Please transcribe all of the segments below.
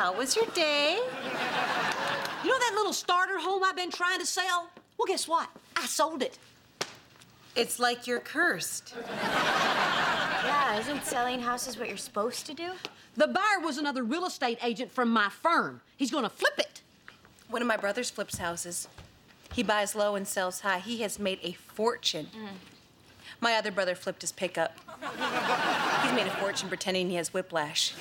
How was your day? You know that little starter home I've been trying to sell? Well, guess what? I sold it. It's like you're cursed. Yeah, isn't selling houses what you're supposed to do? The buyer was another real estate agent from my firm. He's gonna flip it. One of my brothers flips houses. He buys low and sells high. He has made a fortune. My other brother flipped his pickup. He's made a fortune pretending he has whiplash.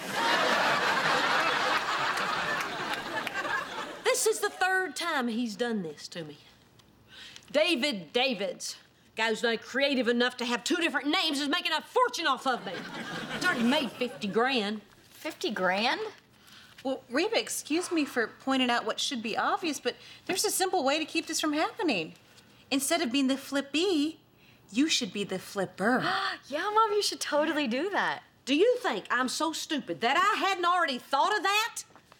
This is the third time he's done this to me. David Davids. Guy who's not creative enough to have two different names is making a fortune off of me. It's already made 50 grand. 50 grand? Well, Reba, excuse me for pointing out what should be obvious, but there's a simple way to keep this from happening. Instead of being the flippee, you should be the flipper. Yeah, Mom, you should totally do that. Do you think I'm so stupid that I hadn't already thought of that?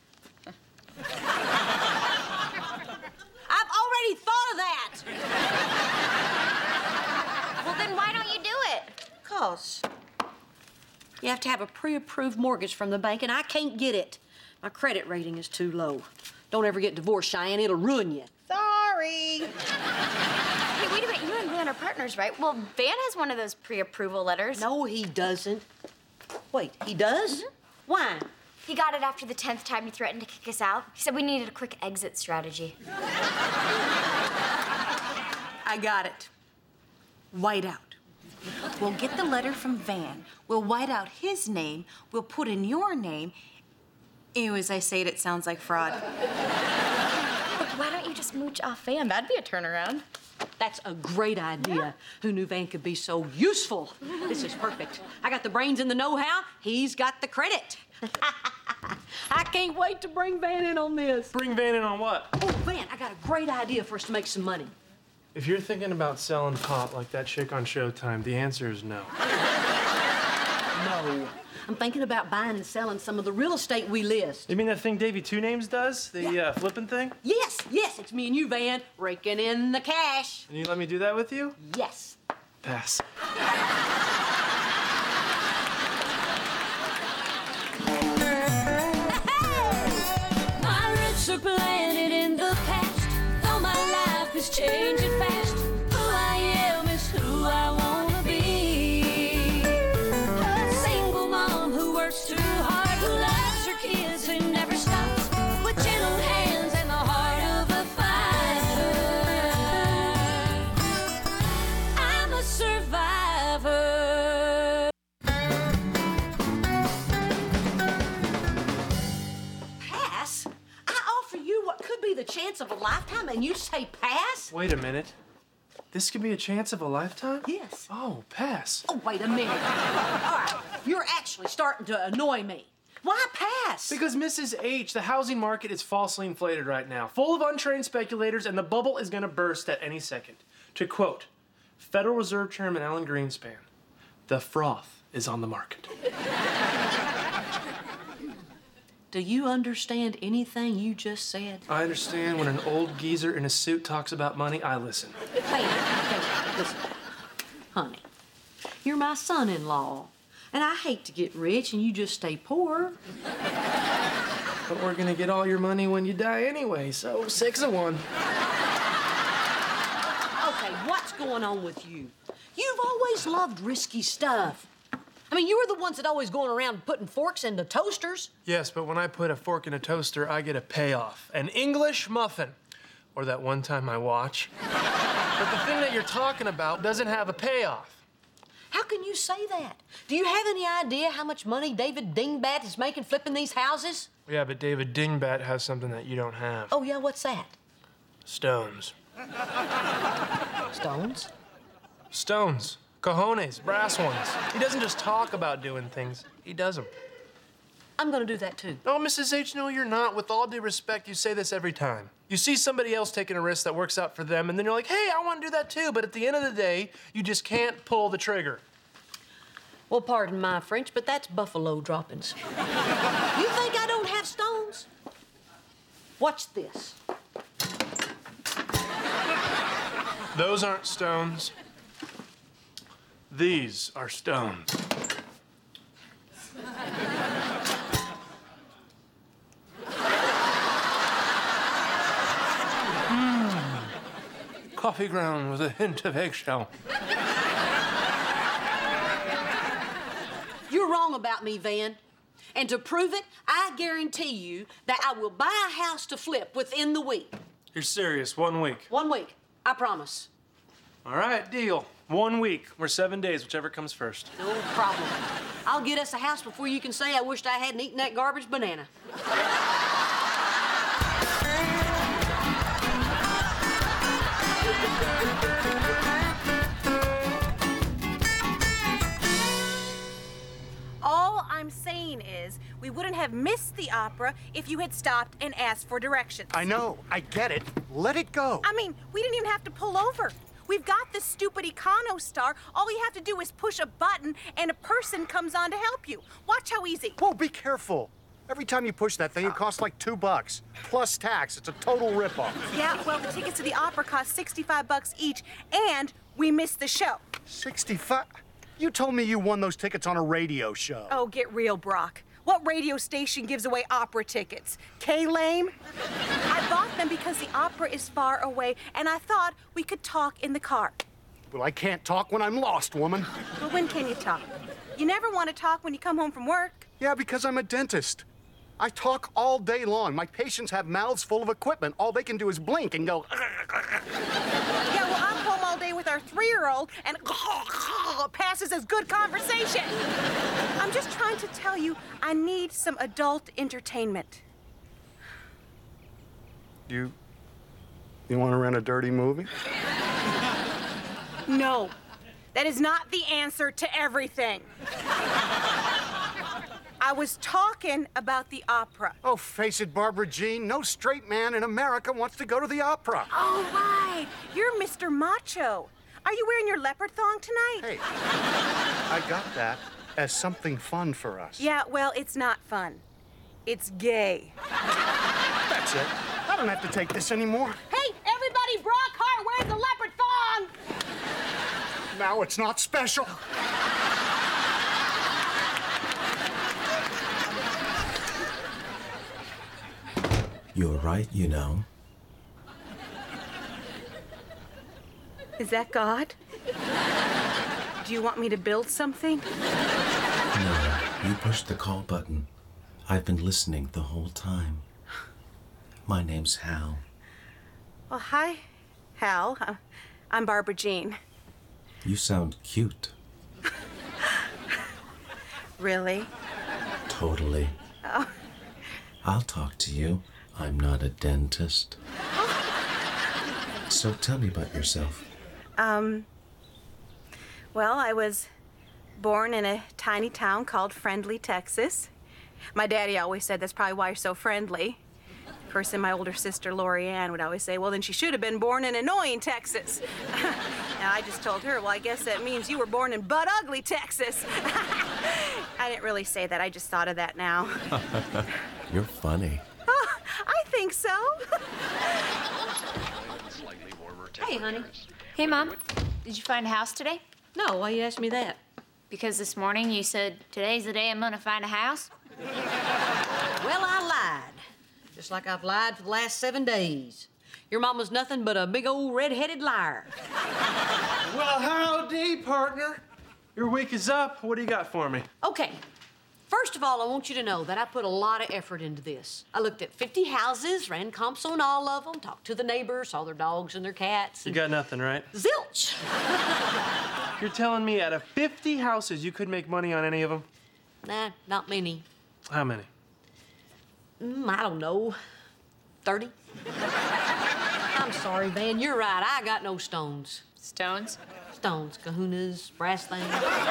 I've already thought of that. Well, then why don't you do it? 'Cause you have to have a pre-approved mortgage from the bank, and I can't get it. My credit rating is too low. Don't ever get divorced, Cheyenne. It'll ruin you. Sorry. Hey, wait a minute. You and Van are partners, right? Well, Van has one of those pre-approval letters. No, he doesn't. Wait, he does? Why? He got it after the 10th time he threatened to kick us out. He said we needed a quick exit strategy. I got it. White out. We'll get the letter from Van. We'll white out his name. We'll put in your name. Ew, as I say it, it sounds like fraud. Look, why don't you just mooch off Van? That'd be a turnaround. That's a great idea. Yeah. Who knew Van could be so useful? This is perfect. I got the brains and the know-how. He's got the credit. I can't wait to bring Van in on this. Bring Van in on what? Oh, Van, I got a great idea for us to make some money. If you're thinking about selling pot like that chick on Showtime, the answer is no. No. I'm thinking about buying and selling some of the real estate we list. You mean that thing Davey Two Names does? The flipping thing? Yes, it's me and you, Van, raking in the cash. And you let me do that with you? Yes. Pass. My roots are planted in the past, though my life is changing fast. Who I am is who I wanna be. A single mom who works too hard, who loves her kids and never stops, with gentle hands and the heart of a fighter. I'm a survivor. Pass? I offer you what could be the chance of a lifetime, and you say pass? Wait a minute. This could be a chance of a lifetime? Yes. Oh, pass. Oh, wait a minute. All right, you're actually starting to annoy me. Why pass? Because Mrs. H, the housing market is falsely inflated right now, full of untrained speculators, and the bubble is going to burst at any second. To quote Federal Reserve Chairman Alan Greenspan, the froth is on the market. Do you understand anything you just said? I understand when an old geezer in a suit talks about money, I listen. Hey, listen. Honey, you're my son-in-law, and I hate to get rich and you just stay poor. But we're gonna get all your money when you die anyway, so 6 of 1. Okay, what's going on with you? You've always loved risky stuff. I mean, you were the ones that always going around putting forks into toasters. Yes, but when I put a fork in a toaster, I get a payoff. An English muffin. Or that one time I watch. But the thing that you're talking about doesn't have a payoff. How can you say that? Do you have any idea how much money David Dingbat is making flipping these houses? Yeah, but David Dingbat has something that you don't have. Oh, yeah, what's that? Stones. Stones? Stones. Cojones, brass ones. He doesn't just talk about doing things, he does them. I'm gonna do that too. Oh, Mrs. H, no, you're not. With all due respect, you say this every time. You see somebody else taking a risk that works out for them, and then you're like, hey, I want to do that too. But at the end of the day, you just can't pull the trigger. Well, pardon my French, but that's buffalo droppings. You think I don't have stones? Watch this. Those aren't stones. These are stones. coffee ground with a hint of eggshell. You're wrong about me, Van. And to prove it, I guarantee you that I will buy a house to flip within the week. You're serious? 1 week? 1 week, I promise. All right, deal. 1 week or 7 days, whichever comes first. No problem. I'll get us a house before you can say I wished I hadn't eaten that garbage banana. All I'm saying is we wouldn't have missed the opera if you had stopped and asked for directions. I know. I get it. Let it go. I mean, we didn't even have to pull over. We've got this stupid Econo Star. All you have to do is push a button and a person comes on to help you. Watch how easy. Whoa, be careful. Every time you push that thing, it costs like $2 plus tax. It's a total ripoff. Yeah, well, the tickets to the opera cost $65 each, and we missed the show. 65? You told me you won those tickets on a radio show. Oh, get real, Brock. What radio station gives away opera tickets? K-Lame? I bought them because the opera is far away, and I thought we could talk in the car. Well, I can't talk when I'm lost, woman. Well, when can you talk? You never want to talk when you come home from work. Yeah, because I'm a dentist. I talk all day long. My patients have mouths full of equipment. All they can do is blink and go. Yeah, well, I'm home all day with our 3-year-old, and passes as good conversation. I'm just trying to tell you, I need some adult entertainment. You want to rent a dirty movie? No, that is not the answer to everything. I was talking about the opera. Oh, face it, Barbara Jean. No straight man in America wants to go to the opera. All right, you're Mr. Macho. Are you wearing your leopard thong tonight? Hey, I got that as something fun for us. Yeah, well, it's not fun. It's gay. That's it. I don't have to take this anymore. Hey, everybody, Brock Hart wears a leopard thong! Now it's not special. You're right, you know. Is that God? Do you want me to build something? No, you pushed the call button. I've been listening the whole time. My name's Hal. Well, hi, Hal. I'm Barbara Jean. You sound cute. Really? Totally. Oh. I'll talk to you. I'm not a dentist. So tell me about yourself. Well, I was born in a tiny town called Friendly, Texas. My daddy always said that's probably why you're so friendly. Of course, then my older sister, Lori Ann, would always say, well, then she should have been born in annoying Texas. Now, I just told her, well, I guess that means you were born in butt ugly Texas. I didn't really say that. I just thought of that now. You're funny. Oh, I think so. Hey, honey. Hey, Mom. Did you find a house today? No, why you ask me that? Because this morning you said, today's the day I'm gonna find a house. Well, I lied. Just like I've lied for the last 7 days. Your mama's nothing but a big old red-headed liar. Well, howdy, partner. Your week is up. What do you got for me? Okay. First of all, I want you to know that I put a lot of effort into this. I looked at 50 houses, ran comps on all of them, talked to the neighbors, saw their dogs and their cats. You got nothing, right? Zilch! You're telling me out of 50 houses, you could make money on any of them? Nah, not many. How many? I don't know. 30? I'm sorry, Van. You're right. I got no stones. Stones? Stones, kahunas, brass things.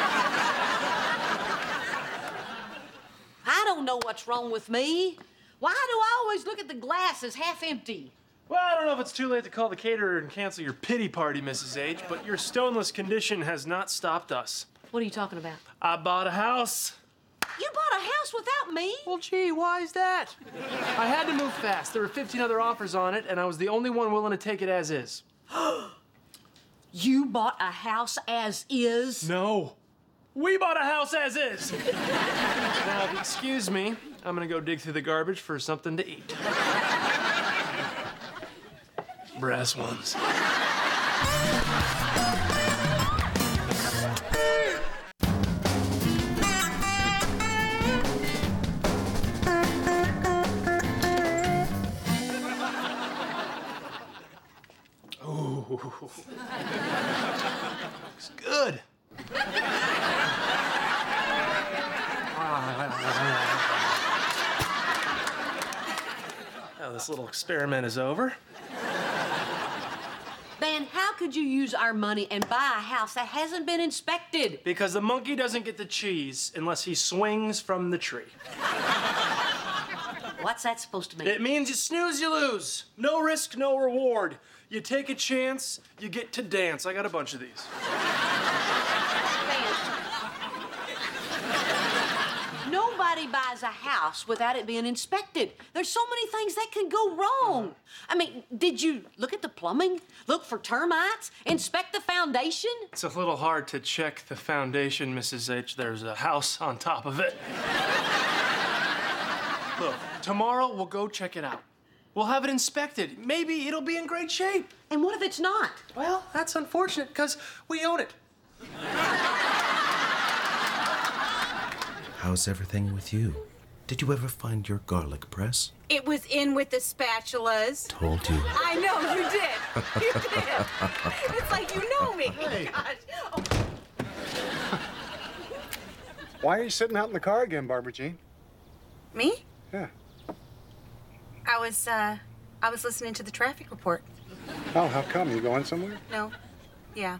I don't know what's wrong with me. Why do I always look at the glass as half empty? Well, I don't know if it's too late to call the caterer and cancel your pity party, Mrs. H, but your stoneless condition has not stopped us. What are you talking about? I bought a house. You bought a house without me? Well, gee, why is that? I had to move fast. There were 15 other offers on it, and I was the only one willing to take it as is. You bought a house as is? No. We bought a house as is. Now, if you excuse me, I'm gonna go dig through the garbage for something to eat. Brass ones. It's good. Now this little experiment is over. Van, how could you use our money and buy a house that hasn't been inspected? Because the monkey doesn't get the cheese unless he swings from the tree. What's that supposed to mean? It means you snooze, you lose. No risk, no reward. You take a chance, you get to dance. I got a bunch of these. Nobody buys a house without it being inspected. There's so many things that can go wrong. I mean, did you look at the plumbing? Look for termites? Inspect the foundation? It's a little hard to check the foundation, Mrs. H. There's a house on top of it. Look, tomorrow we'll go check it out. We'll have it inspected. Maybe it'll be in great shape. And what if it's not? Well, that's unfortunate because we own it. How's everything with you? Did you ever find your garlic press? It was in with the spatulas. Told you. I know, you did. You did. It's like you know me. Hey. Gosh. Oh. Why are you sitting out in the car again, Barbara Jean? Me? Yeah. I was listening to the traffic report. Oh, how come? You going somewhere? No. Yeah.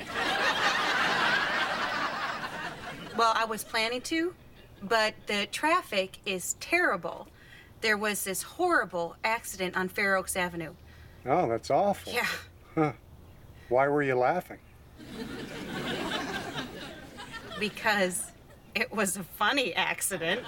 Well, I was planning to, but the traffic is terrible. There was this horrible accident on Fair Oaks Avenue. Oh, that's awful. Yeah. Huh. Why were you laughing? Because it was a funny accident.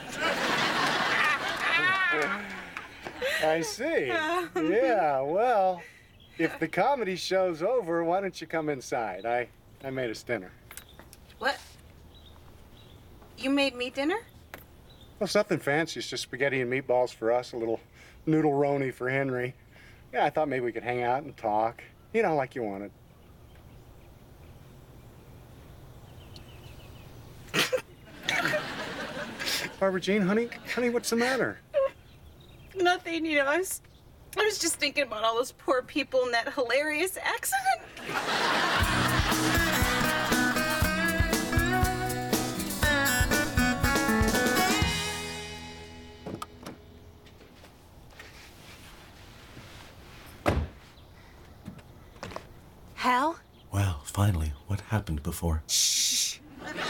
I see. Yeah, well, if the comedy show's over, why don't you come inside? I made us dinner. What? You made me dinner? Well, it's nothing fancy. It's just spaghetti and meatballs for us, a little noodle-roni for Henry. Yeah, I thought maybe we could hang out and talk. You know, like you wanted. Barbara Jean, honey, what's the matter? Nothing, you know, I was just thinking about all those poor people in that hilarious accident. Hal? Well, finally, what happened before? Shh.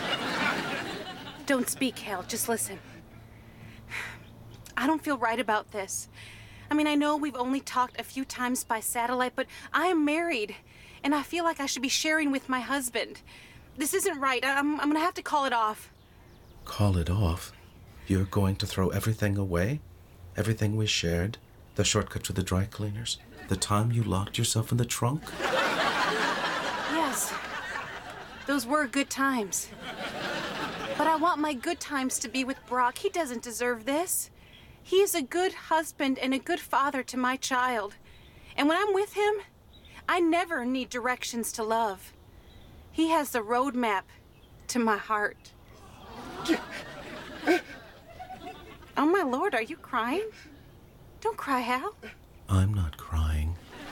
Don't speak, Hal. Just listen. I don't feel right about this. I mean, I know we've only talked a few times by satellite, but I am married, and I feel like I should be sharing with my husband. This isn't right. I'm gonna have to call it off. Call it off? You're going to throw everything away? Everything we shared? The shortcut to the dry cleaners? The time you locked yourself in the trunk? Yes. Those were good times. But I want my good times to be with Brock. He doesn't deserve this. He is a good husband and a good father to my child. And when I'm with him, I never need directions to love. He has the roadmap to my heart. Oh, my Lord, are you crying? Don't cry, Hal. I'm not crying.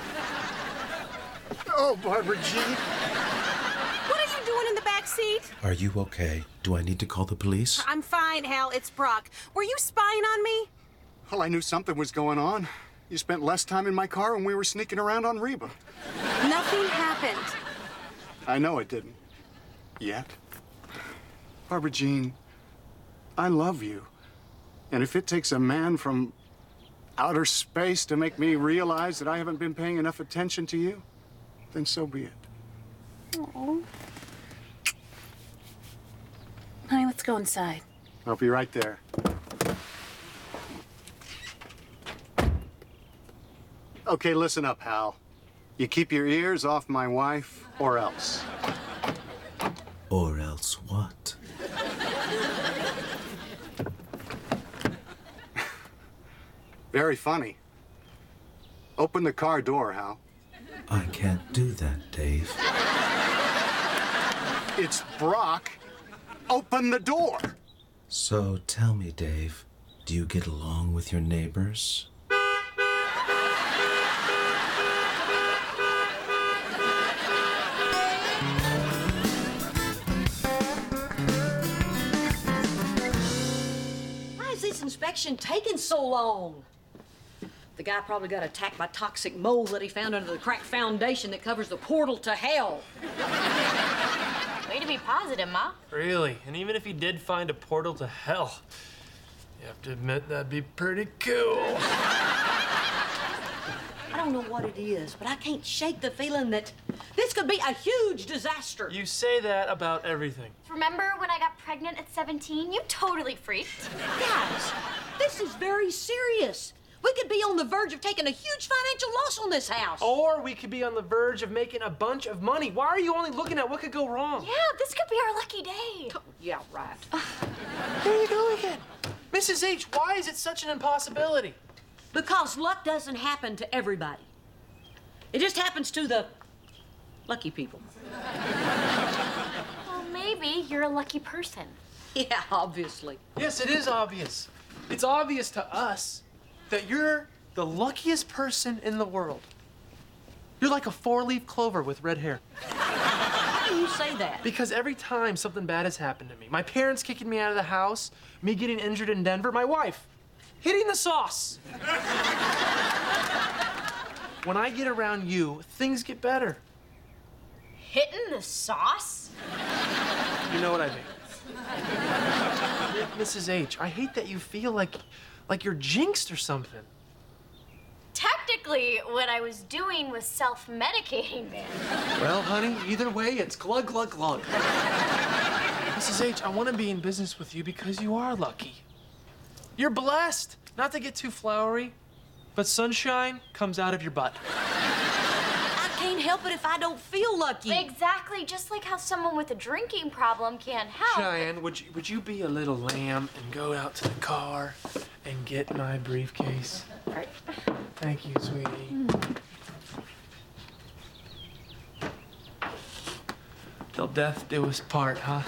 Oh, Barbara Jean. What are you doing in the back seat? Are you okay? Do I need to call the police? I'm fine, Hal. It's Brock. Were you spying on me? Well, I knew something was going on. You spent less time in my car when we were sneaking around on Reba. Nothing happened. I know it didn't. Yet. Barbara Jean, I love you. And if it takes a man from outer space to make me realize that I haven't been paying enough attention to you, then so be it. Oh. Honey, let's go inside. I'll be right there. Okay, listen up, Hal. You keep your ears off my wife, or else. Or else what? Very funny. Open the car door, Hal. I can't do that, Dave. It's Brock. Open the door. So tell me, Dave, do you get along with your neighbors? Why is this inspection taking so long? The guy probably got attacked by toxic mold that he found under the cracked foundation that covers the portal to hell. Way to be positive, Ma. Really? And even if he did find a portal to hell, you have to admit that'd be pretty cool. I don't know what it is, but I can't shake the feeling that this could be a huge disaster. You say that about everything. Remember when I got pregnant at 17? You totally freaked. Guys, this is very serious. We could be on the verge of taking a huge financial loss on this house. Or we could be on the verge of making a bunch of money. Why are you only looking at what could go wrong? Yeah, this could be our lucky day. Yeah, right. There you go again. Mrs. H, why is it such an impossibility? Because luck doesn't happen to everybody. It just happens to the lucky people. Well, maybe you're a lucky person. Yeah, obviously. Yes, it is obvious. It's obvious to us that you're the luckiest person in the world. You're like a four-leaf clover with red hair. Why do you say that? Because every time something bad has happened to me, my parents kicking me out of the house, me getting injured in Denver, my wife hitting the sauce. When I get around you, things get better. Hitting the sauce? You know what I mean. Mrs. H, I hate that you feel like you're jinxed or something. Technically, what I was doing was self-medicating, man. Well, honey, either way, it's glug, glug, glug. Mrs. H, I want to be in business with you because you are lucky. You're blessed. Not to get too flowery, but sunshine comes out of your butt. I can't help it if I don't feel lucky. Exactly, just like how someone with a drinking problem can't help. Cheyenne, would you be a little lamb and go out to the car and get my briefcase? Right. Thank you, sweetie. Till death do us part, huh?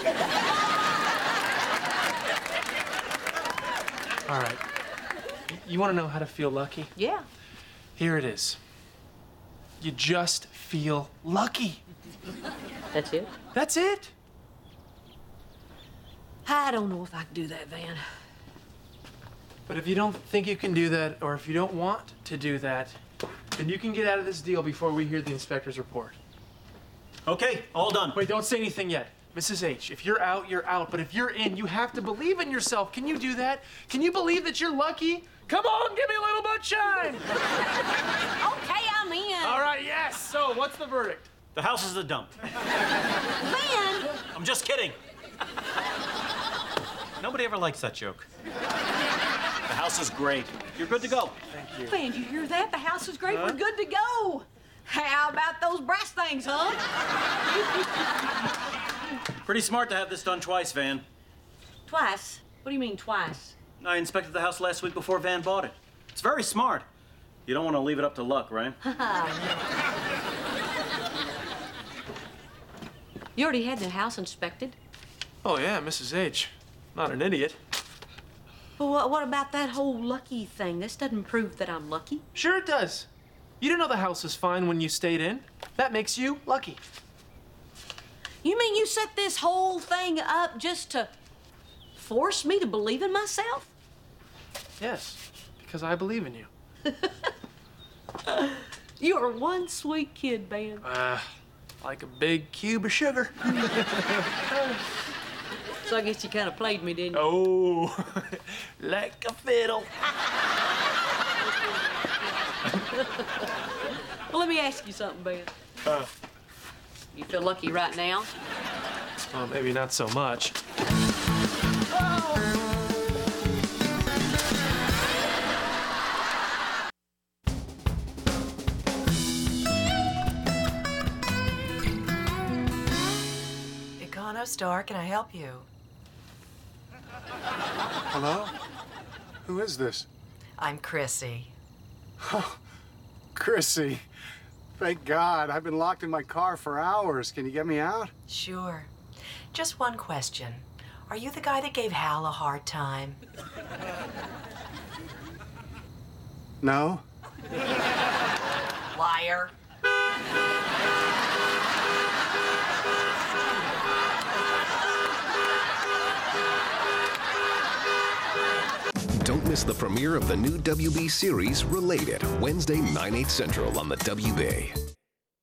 All right. You want to know how to feel lucky? Yeah. Here it is. You just feel lucky. That's it? That's it. I don't know if I can do that, Van. But if you don't think you can do that, or if you don't want to do that, then you can get out of this deal before we hear the inspector's report. Okay, all done. Wait, don't say anything yet. Mrs. H, if you're out, you're out. But if you're in, you have to believe in yourself. Can you do that? Can you believe that you're lucky? Come on, give me a little butt shine. Okay, I'm in. All right, yes. So, what's the verdict? The house is a dump. Van! I'm just kidding. Nobody ever likes that joke. The house is great. You're good to go. Thank you. Van, you hear that? The house is great. We're good to go. How about those brass things, huh? Pretty smart to have this done twice, Van. Twice? What do you mean twice? I inspected the house last week before Van bought it. It's very smart. You don't want to leave it up to luck, right? You already had the house inspected? Oh, yeah, Mrs. H. Not an idiot. Well, what about that whole lucky thing? This doesn't prove that I'm lucky. Sure it does. You didn't know the house was fine when you stayed in. That makes you lucky. You mean you set this whole thing up just to force me to believe in myself? Yes, because I believe in you. You're one sweet kid, Van. Like a big cube of sugar. So I guess you kind of played me, didn't you? Oh, like a fiddle. Well, let me ask you something, Ben. You feel lucky right now? Well, maybe not so much. Econostar, can I help you? Hello? Who is this? I'm Chrissy. Chrissy, Thank God. I've been locked in my car for hours. Can you get me out? Sure. Just one question. Are you the guy that gave Hal a hard time? No? Liar. Don't miss the premiere of the new WB series, Related, Wednesday, 9/8 Central on the WB.